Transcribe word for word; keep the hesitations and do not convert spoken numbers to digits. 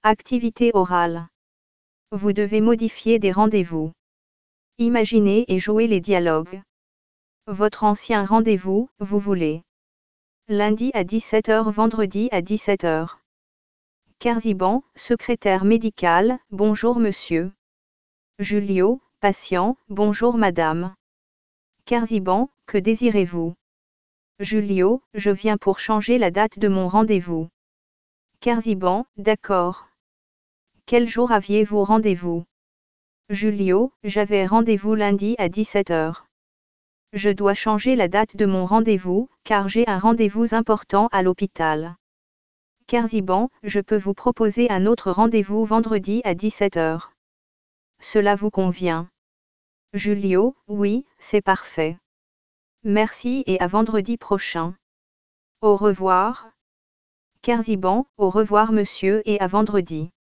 Activité orale. Vous devez modifier des rendez-vous. Imaginez et jouez les dialogues. Votre ancien rendez-vous, vous voulez. Lundi à dix-sept heures, vendredi à dix-sept heures. Kerziban, secrétaire médical, bonjour monsieur. Julio, patient, bonjour madame. Kerziban, que désirez-vous? Julio, je viens pour changer la date de mon rendez-vous. Kerziban, d'accord. Quel jour aviez-vous rendez-vous? Julio, j'avais rendez-vous lundi à dix-sept heures. Je dois changer la date de mon rendez-vous, car j'ai un rendez-vous important à l'hôpital. Kerziban, je peux vous proposer un autre rendez-vous vendredi à dix-sept heures. Cela vous convient? Julio, oui, c'est parfait. Merci et à vendredi prochain. Au revoir. Kerziban, au revoir monsieur et à vendredi.